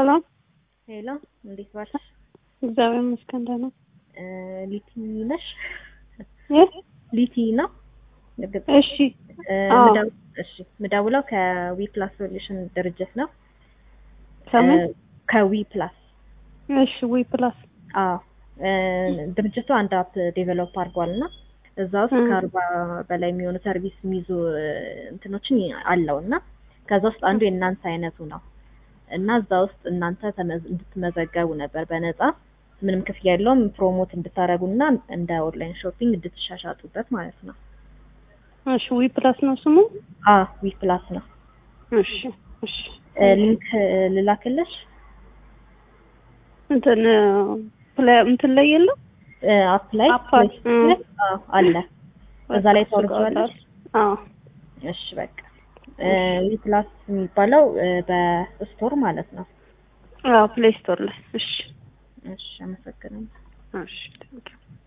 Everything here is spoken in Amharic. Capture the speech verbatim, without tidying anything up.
ሰላም ሄሎ እንዴት ዋልሽ? እግዚአብሔር ይመስገን ደህና። ሊቲ ነሽ? እ ሊቲ ነው? እሺ ምዳው እሺ ምዳውለው ከዊ ፕላስ ሶሉሽን ድርጅት ነው። ከምን? ከዊ ፕላስ። እሺ ዊ ፕላስ። አዎ ድርጅቱ አንድ አፕ ዴቨሎፕ አድርጓልና እዛ ውስጥ ከአርባ በላይ የሚሆኑ ሰርቪስ የሚይዙ እንትኖችን አለውና ከዛ ውስጥ አንዱ የእናንተ አይነቱ ነው። እና እዛ ውስጥ እናንተ እንድትመዘገቡ ነበር በነፃ ምንም ክፍያ የለውም ፕሮሞት እንድታረጉና እንደ ኦንላይን ሾፒንግ እንድትሻሻጡበት ማለት ነው። እሺ ዊ ፕላስ ነው ስሙ? አዎ ዊ ፕላስ ነው። እሺ እሺ ሊንክ ልላክልሽ? እንትን ፕላይ እንትን ላይ የለም አፕ ላይ አለ እዛ ላይ ታወርጃለሽ። አዎ እሺ በቃ ዊ ፕላስ የሚባለው በስቶር ማለት ነው። አዎ ፕሌይ ስቶር ላይ። እሺ እሺ አመሰግናለሁ። እሺ